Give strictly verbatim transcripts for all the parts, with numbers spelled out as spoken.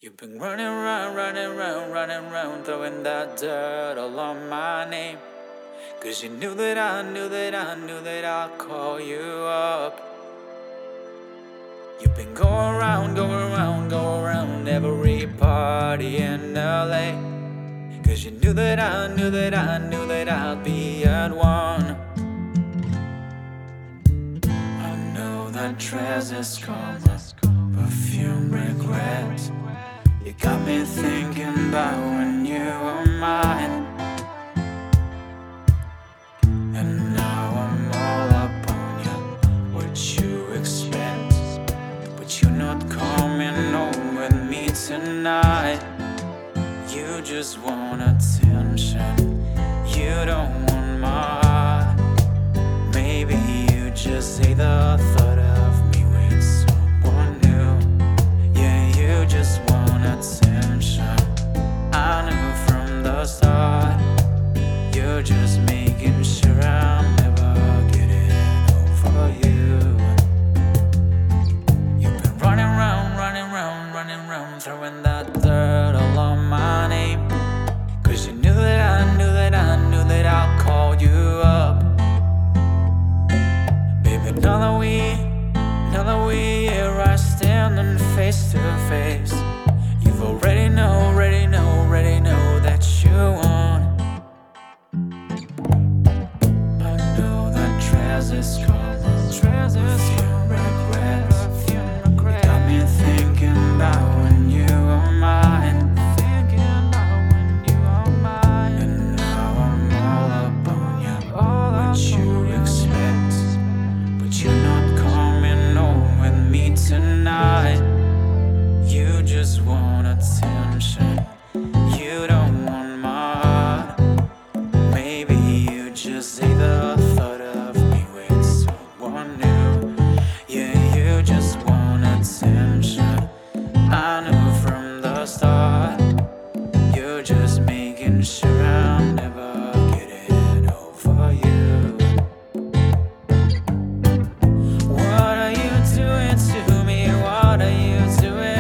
You've been running around, running around, running around, throwing that dirt all on my name. Cause you knew that I knew that I knew that I'd call you up. You've been going around, going around, going around every party in L A. Cause you knew that I knew that I knew that I'd be at one. I know that treasures come, perfume regret. You got me thinking about when you were mine. And now I'm all up on you, what you expect. But you're not coming home with me tonight. You just want attention, you don't want my heart. Maybe you just hate the thought of me with someone new. Yeah, you just want attention. I knew from the start. You're just making sure I'm never getting over you. You've been running round, running round, running round, throwing that dirt all on my name. Cause you knew that I knew that I knew that I'd call you up. Baby, now that we, now that we here are standing face to face. You've already know, already know, already know that you want. I know that treasures come, treasures come, regret. You got me thinking about when you were mine, thinking about when you were mine. And now I'm all up on you, all what you expect. But you're not coming home with me tonight. You just want attention, you don't want my heart. Maybe you just hate the thought of me with someone new. Yeah, you just want attention. I knew from the start. You're just making sure I'm never getting over you. What are you doing to me? What are you doing?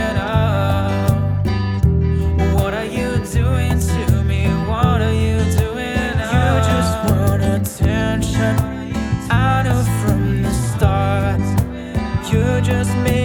Doing to me, what are you doing? You just want attention. I knew from the start. You just made